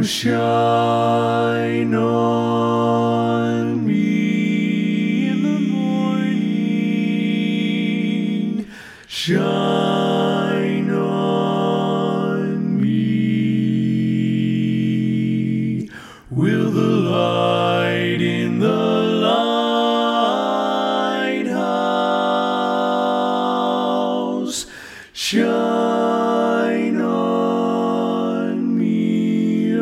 shine on me in the morning. Shine on me. Will the light in the lighthouse shine on me,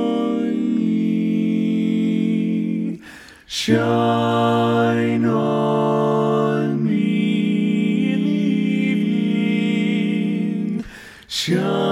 shine on me in the evening, shine